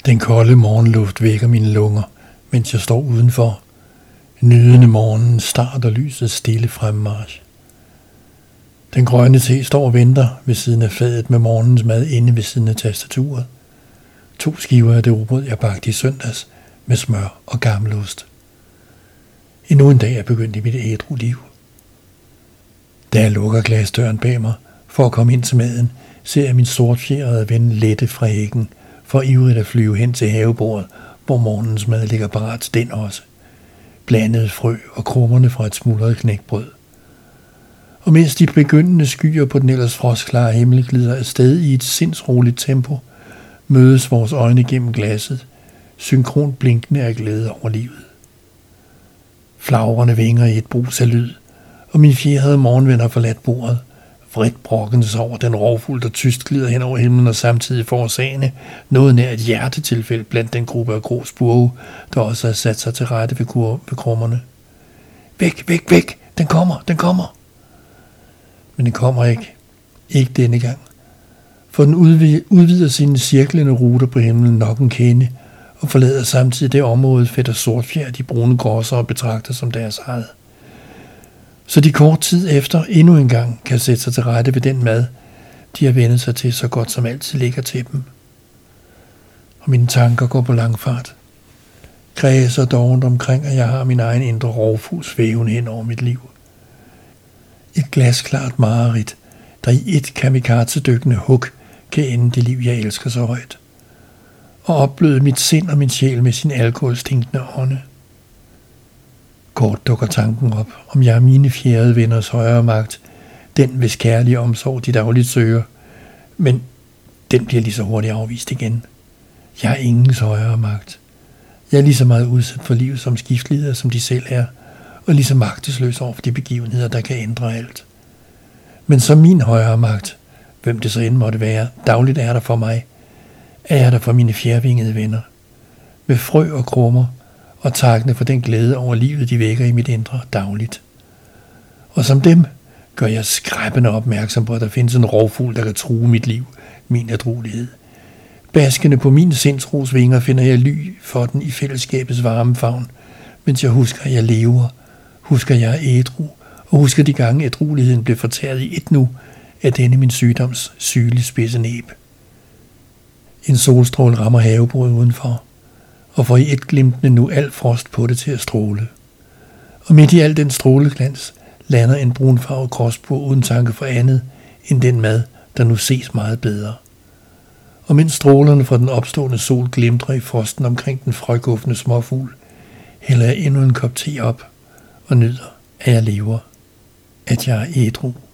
Den kolde morgenluft vækker mine lunger, mens jeg står udenfor, nydende morgenens start og lysets stille fremmarch. Den grønne te står og venter ved siden af fadet med morgenens mad inde ved siden af tastaturet. 2 skiver af det rugbrød, jeg bagte i søndags med smør og gammelost. Endnu en dag er begyndt i mit ædru liv. Da jeg lukker glasdøren bag mig for at komme ind til maden, ser jeg min sortfjerede ven lette fra hækken, for ivrigt at flyve hen til havebordet, hvor morgenens mad ligger parat til den også. Blandede frø og krummerne fra et smuldret knækbrød. Og mens de begyndende skyer på den ellers frostklare himmel glider afsted i et sindsroligt tempo, mødes vores øjne gennem glasset, synkront blinkende af glæde over livet. Flagrende vinger i et brus af lyd, og min fjerede morgenven har forladt bordet, vredt brokkende sig over den rovfugl, der tyst glider hen over himlen og samtidig forårsagende noget nær et hjertetilfælde blandt den gruppe af grå spurve, der også har sat sig til rette ved krummerne. Væk, væk, væk! Den kommer, den kommer! Men den kommer ikke. Ikke denne gang. For den udvider sine cirklende ruter på himlen nok en kende, og forlader samtidig det område, fætter sortfjer de brune gråser og betragter som deres eget. Så de kort tid efter endnu en gang kan sætte sig til rette ved den mad, de har vendt sig til så godt som altid ligger til dem. Og mine tanker går på lang fart. Kredser dovent omkring, at jeg har min egen indre rovfugl svæven hen over mit liv. Et glasklart mareridt, der i et kamikaze-dykkende hug kan ende det liv, jeg elsker så højt. Og opbløde mit sind og min sjæl med sin alkoholstinkende ånde. Kort dukker tanken op, om jeg er mine fjerde venners højere magt, den hvis kærlige omsorg de dagligt søger, men den bliver lige så hurtigt afvist igen. Jeg er ingens højere magt. Jeg er lige så meget udsat for livet som skiftleder, som de selv er, og lige så magtesløs over for de begivenheder, der kan ændre alt. Men som min højere magt, hvem det så end måtte være, dagligt er der for mig, er jeg der for mine fjervingede venner, med frø og krummer, og takkende for den glæde over livet, de vækker i mit indre dagligt. Og som dem gør jeg skræppende opmærksom på, at der findes en rovfugl, der kan true mit liv, min ædruelighed. Baskende på min sindsros vinger finder jeg ly for den i fællesskabets varme favn, mens jeg husker, at jeg lever, husker, at jeg er ædru, og husker de gange, ædrueligheden blev fortæret i et nu af denne min sygdoms sygelig spidse næb. En solstråle rammer havebordet udenfor, og får i et glimtende nu al frost på det til at stråle. Og midt i al den stråleglans lander en brunfarvet gråspur uden tanke for andet end den mad, der nu ses meget bedre. Og mens strålerne fra den opstående sol glimtrer i frosten omkring den frøguffende småfugl, hælder jeg endnu en kop te op og nyder, at jeg lever, at jeg er ædru.